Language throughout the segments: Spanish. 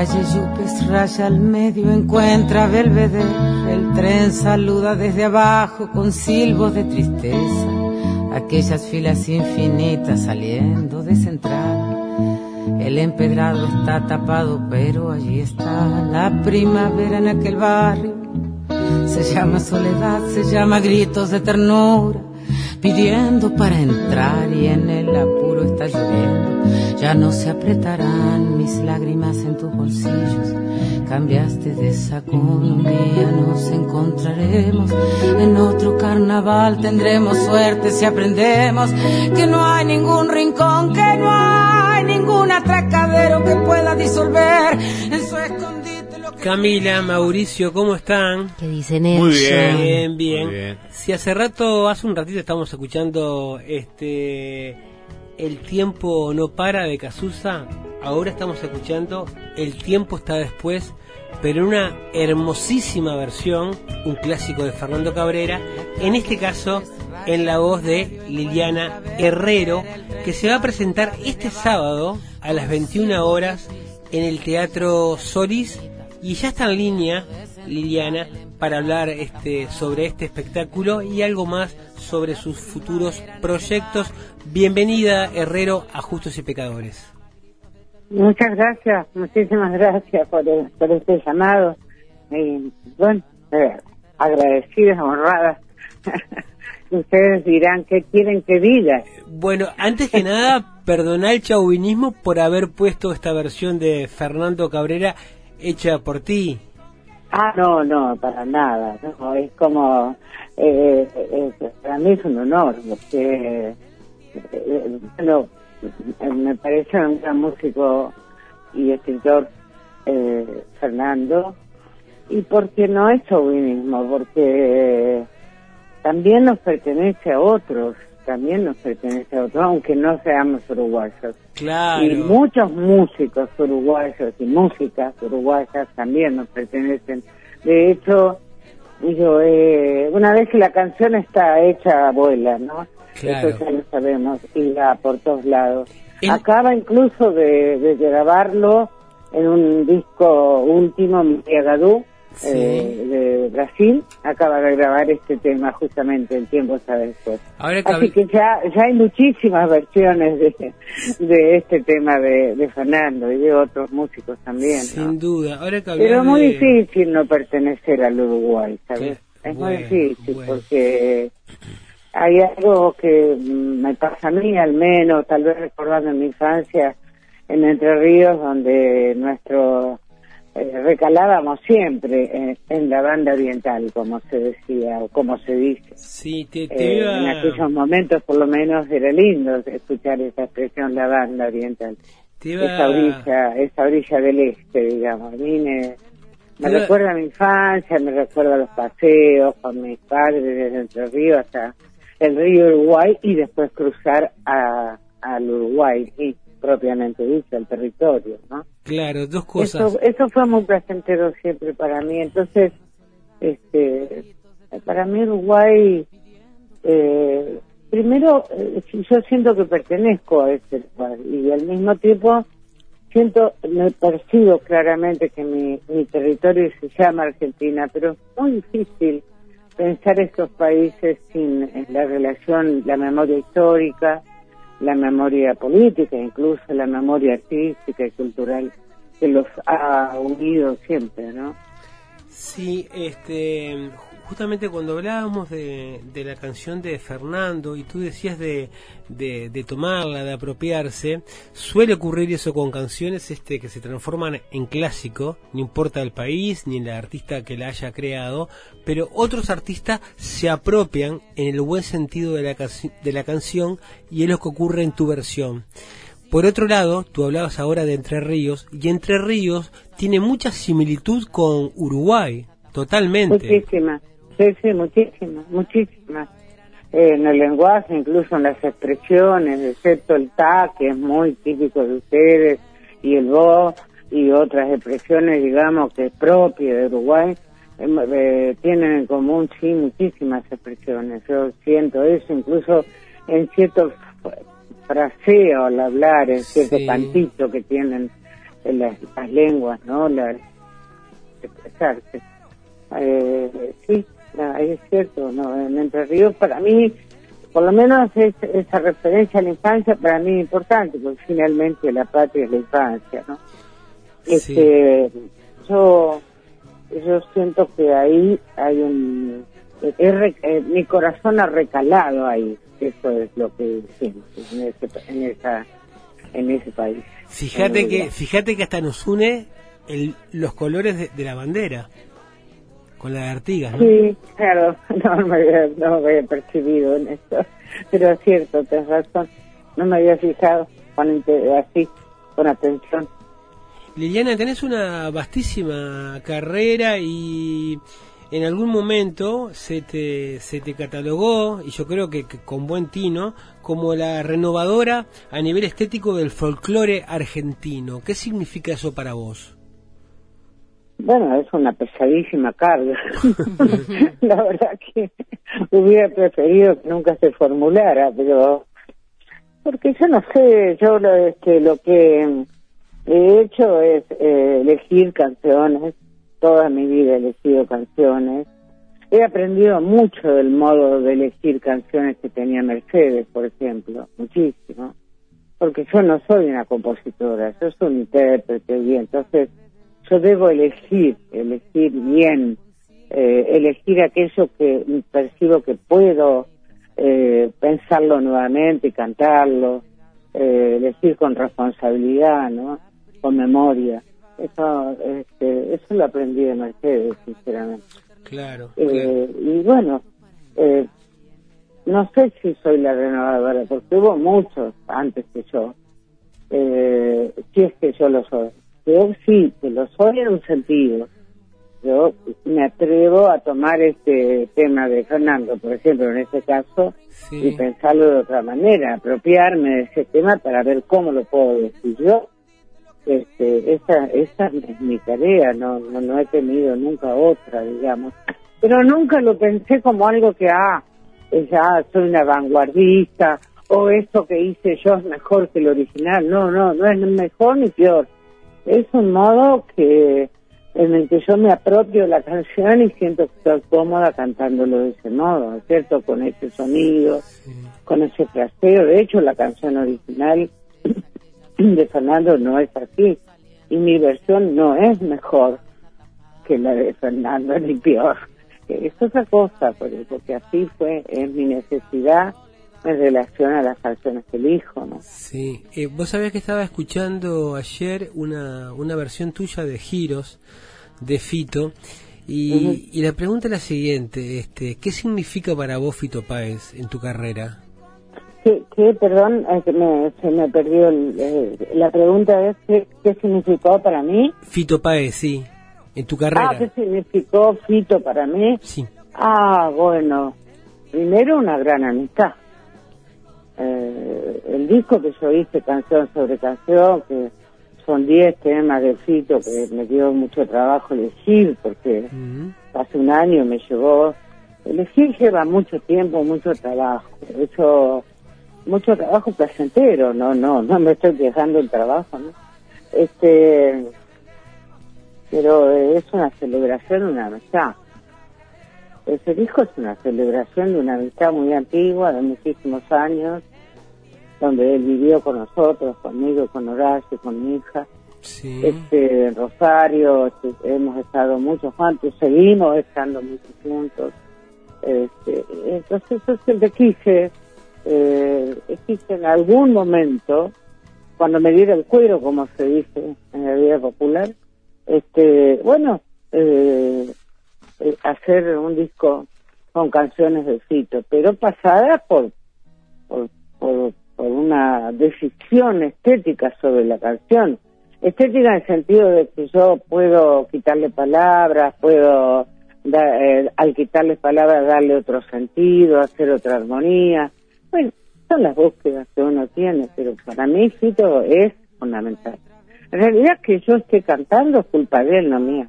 calle Yupes raya al medio, encuentra Belvedere. El tren saluda desde abajo con silbos de tristeza. Aquellas filas infinitas saliendo de Central. El empedrado está tapado, pero allí está la primavera en aquel barrio. Se llama soledad, se llama gritos de ternura, pidiendo para entrar, y en el apuro está lloviendo. Ya no se apretarán mis lágrimas en tus bolsillos. Cambiaste de saco, un día nos encontraremos. En otro carnaval tendremos suerte si aprendemos que no hay ningún rincón, que no hay ningún atracadero que pueda disolver en su escondite lo que... Camila, Mauricio, ¿cómo están? ¿Qué dicen ellos? Muy bien. Bien, bien. Muy bien. Si hace un ratito estamos escuchando El tiempo no para de Casusa, ahora estamos escuchando El tiempo está después, pero en una hermosísima versión, un clásico de Fernando Cabrera, en este caso en la voz de Liliana Herrero, que se va a presentar este sábado a las 21 horas en el Teatro Solís, y ya está en línea Liliana para hablar sobre este espectáculo y algo más sobre sus futuros proyectos. Bienvenida, Herrero, a Justos y Pecadores. Muchas gracias, muchísimas gracias por este llamado. Agradecidas, honradas. Ustedes dirán, ¿qué quieren que diga? Bueno, antes que nada, perdoná el chauvinismo por haber puesto esta versión de Fernando Cabrera hecha por ti. No, para nada. No, es como, para mí es un honor, porque, me parece un gran músico y escritor, Fernando, y porque no es chauvinismo, porque también nos pertenece a otros, aunque no seamos uruguayos. Claro. Y muchos músicos uruguayos y músicas uruguayas también nos pertenecen. De hecho, una vez que la canción está hecha, abuela, ¿no? Claro. Eso ya lo sabemos, y va por todos lados. Acaba incluso de grabarlo en un disco último, Miagadú, sí, de Brasil. Acaba de grabar este tema justamente, El tiempo está después. Así que ya hay muchísimas versiones de este tema de Fernando y de otros músicos también, ¿no? Sin duda. Pero es muy difícil no pertenecer al Uruguay, ¿sabes? Es muy difícil, porque hay algo que me pasa a mí, al menos, tal vez recordando en mi infancia, en Entre Ríos, donde recalábamos siempre en la banda oriental, como se decía, o como se dice. Sí, en aquellos momentos, por lo menos, era lindo escuchar esa expresión, la banda oriental. Esa orilla del este, digamos. A mí me recuerda a mi infancia, me recuerda a los paseos con mis padres desde Entre Ríos hasta el río Uruguay, y después cruzar al Uruguay, y propiamente dicho, el territorio, ¿no? Claro, dos cosas. Eso fue muy placentero siempre para mí. Entonces, para mí Uruguay, primero, yo siento que pertenezco a este lugar, y al mismo tiempo me percibo claramente que mi territorio se llama Argentina, pero es muy difícil pensar estos países sin la relación, la memoria histórica, la memoria política, incluso la memoria artística y cultural que los ha unido siempre, ¿no? Sí, justamente cuando hablábamos de la canción de Fernando y tú decías de tomarla, de apropiarse, suele ocurrir eso con canciones que se transforman en clásico, no importa el país ni el artista que la haya creado, pero otros artistas se apropian en el buen sentido de la canción, y es lo que ocurre en tu versión. Por otro lado, tú hablabas ahora de Entre Ríos, y Entre Ríos tiene mucha similitud con Uruguay, totalmente. Muchísima, sí, muchísima. En el lenguaje, incluso en las expresiones, excepto el ta, que es muy típico de ustedes, y el vos, y otras expresiones, digamos, que es propia de Uruguay, tienen en común, sí, muchísimas expresiones. Yo siento eso, incluso en ciertos fraseo al hablar, en cierto cantito que tienen las lenguas, ¿no? Expresarse. Sí, es cierto, ¿no? En Entre Ríos, para mí, por lo menos esa referencia a la infancia para mí es importante, porque finalmente la patria es la infancia, ¿no? Sí. Yo siento que ahí hay mi corazón ha recalado ahí. Eso es lo que siento en ese país. Fíjate que hasta nos une los colores de la bandera con la de Artigas, ¿no? Sí, claro, no me había percibido en esto, pero es cierto, tenés razón, no me había fijado con atención. Liliana, tenés una vastísima carrera y en algún momento se te catalogó, y yo creo que con buen tino, como la renovadora a nivel estético del folclore argentino. ¿Qué significa eso para vos? Bueno, es una pesadísima carga. La verdad que hubiera preferido que nunca se formulara, pero porque yo no sé, yo lo que he hecho es elegir canciones. Toda mi vida he elegido canciones. He aprendido mucho del modo de elegir canciones que tenía Mercedes, por ejemplo, muchísimo, porque yo no soy una compositora, yo soy un intérprete, y entonces yo debo elegir bien, elegir aquello que percibo que puedo pensarlo nuevamente y cantarlo, elegir con responsabilidad, ¿no? Con memoria. Eso lo aprendí de Mercedes, sinceramente. Claro. Y bueno, no sé si soy la renovadora, porque hubo muchos antes que yo, si es que yo lo soy. Yo sí, que lo soy en un sentido. Yo me atrevo a tomar este tema de Fernando, por ejemplo, en este caso, sí, y pensarlo de otra manera, apropiarme de ese tema para ver cómo lo puedo decir yo. Esa es mi tarea, no he tenido nunca otra, digamos. Pero nunca lo pensé como algo que, ya soy una vanguardista, o esto que hice yo es mejor que el original. No es mejor ni peor. Es un modo en el que yo me apropio la canción y siento que estoy cómoda cantándolo de ese modo, ¿cierto? Con ese sonido, sí, con ese fraseo. De hecho, la canción original de Fernando no es así, y mi versión no es mejor que la de Fernando, ni peor. Es otra cosa, porque así es mi necesidad en relación a las canciones que elijo, ¿no? Sí, vos sabés que estaba escuchando ayer una versión tuya de Giros, de Fito, y la pregunta es la siguiente, ¿qué significa para vos Fito Páez en tu carrera? Perdón, se me perdió la pregunta es ¿qué significó para mí? Fito Páez, sí, en tu carrera. ¿Qué significó Fito para mí? Sí. Bueno, primero una gran amistad. El disco que yo hice, Canción sobre Canción, que son 10 temas de Fito, que me dio mucho trabajo elegir, porque hace un año me llevó. Elegir lleva mucho tiempo, mucho trabajo. Eso, mucho trabajo placentero, no me estoy quejando del trabajo, ¿no? Pero es una celebración de una amistad. Ese disco es una celebración de una amistad muy antigua, de muchísimos años, donde él vivió con nosotros, conmigo, con Horacio, con mi hija. Sí. En Rosario, hemos estado muchos juntos, seguimos estando muchos juntos. Entonces yo siempre quise en algún momento, cuando me diera el cuero, como se dice en la vida popular, hacer un disco con canciones de Fito, pero pasadas por una decisión estética sobre la canción. Estética en el sentido de que yo puedo quitarle palabras, puedo al quitarle palabras darle otro sentido, hacer otra armonía. Bueno, son las búsquedas que uno tiene, pero para mí Fito es fundamental. En realidad que yo esté cantando es culpa de él, no mía.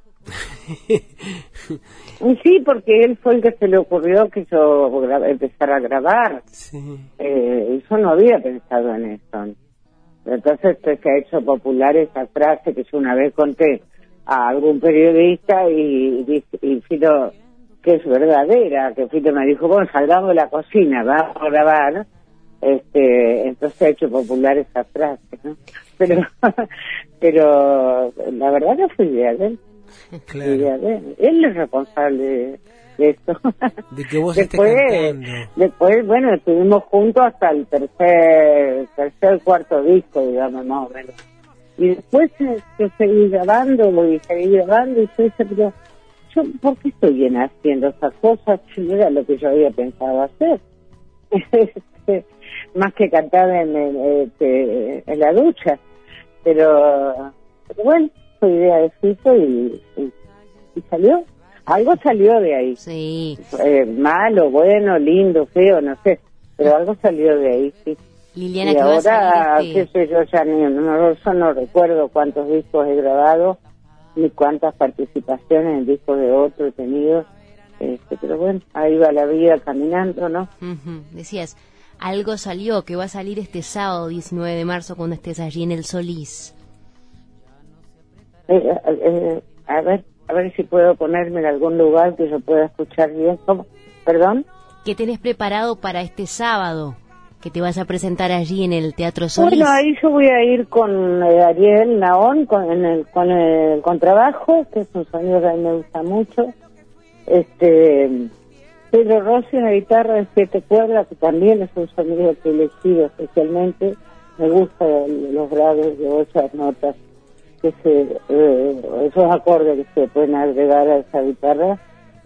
Sí, porque él fue el que se le ocurrió que yo empezara a grabar. Sí. Yo no había pensado en eso. Entonces se ha hecho popular esa frase que yo una vez conté a algún periodista y Fito, que es verdadera, que Fito me dijo, bueno, salgamos de la cocina, vamos a grabar. Entonces ha hecho popular esa frase, ¿no? Pero la verdad que fue idea de él. Claro. Él es responsable de esto. De que vos estés cantando. Después, bueno, estuvimos juntos hasta el cuarto disco, digamos, más o menos. Y después yo seguí grabando y yo dije, pero yo, ¿por qué estoy bien haciendo esas cosas? No era lo que yo había pensado hacer. Más que cantar en la ducha. Pero bueno, fue idea de Fito y salió. Algo salió de ahí. Sí. Malo, bueno, lindo, feo, no sé. Pero algo salió de ahí, sí. Liliana, y que ahora, qué sé yo, ya no recuerdo cuántos discos he grabado, ni cuántas participaciones en discos de otro he tenido. Pero bueno, ahí va la vida caminando, ¿no? Decías, algo salió, que va a salir este sábado 19 de marzo cuando estés allí en el Solís. A ver si puedo ponerme en algún lugar que yo pueda escuchar bien. ¿Cómo? ¿Perdón? ¿Qué tenés preparado para este sábado? Que te vas a presentar allí en el Teatro Solís. Bueno, ahí yo voy a ir con Ariel Naón, con el contrabajo, que es un sonido que a mí me gusta mucho. Pedro Rossi en la guitarra de 7 cuerdas, que también es un sonido que he elegido especialmente. Me gustan los grados de 8 notas, esos acordes que se pueden agregar a esa guitarra.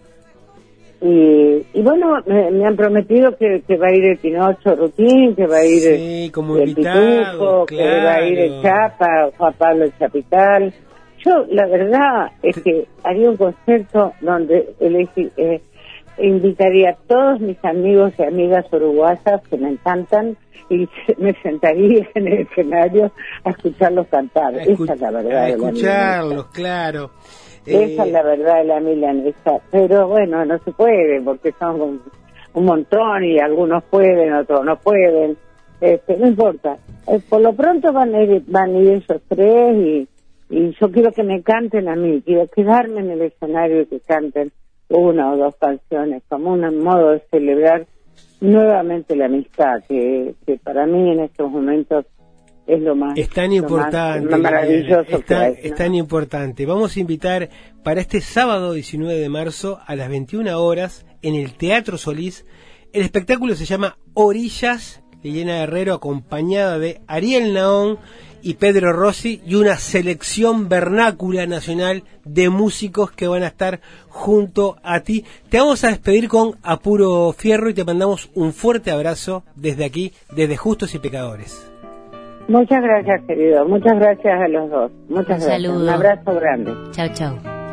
Y bueno, me han prometido que va a ir el Pinocho Rutín, que va a ir como el invitado, Pitufo, que va a ir el Chapa, Juan Pablo el Chapital. Yo, la verdad, es que haría un concierto donde invitaría a todos mis amigos y amigas uruguayas que me encantan y me sentaría en el escenario a escucharlos cantar. Esa es la verdad. A escucharlos, claro. Esa es la verdad de la milanesa. Pero bueno, no se puede porque son un montón y algunos pueden, otros no pueden. No importa. Por lo pronto van a ir esos tres y yo quiero que me canten a mí. Quiero quedarme en el escenario y que canten una o dos canciones como un modo de celebrar nuevamente la amistad que para mí en estos momentos es lo más, es tan importante, lo más maravilloso es tan importante. Vamos a invitar para este sábado 19 de marzo a las 21 horas en el Teatro Solís. El espectáculo se llama Orillas. Liliana Herrero acompañada de Ariel Naón y Pedro Rossi y una selección vernácula nacional de músicos que van a estar junto a ti. Te vamos a despedir con Apuro Fierro y te mandamos un fuerte abrazo desde aquí, desde Justos y Pecadores. Muchas gracias, querido. Muchas gracias a los dos. Muchas gracias. Saludo. Un abrazo grande. Chao, chao.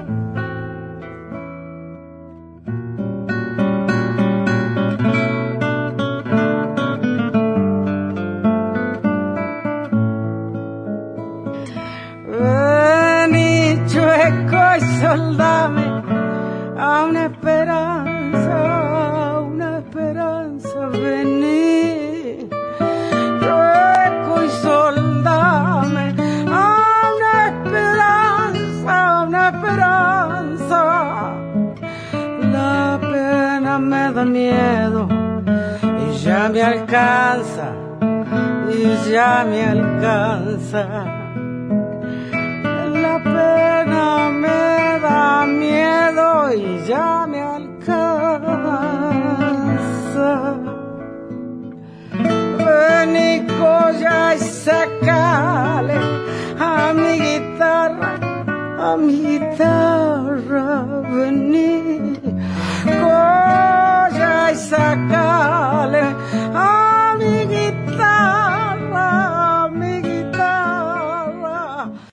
Soldame a una esperanza, vení, rueco y soldame a una esperanza, la pena me da miedo y ya me alcanza, la pena me da miedo y ya me alcanza. Vení, colla, y sacale a mi guitarra, vení.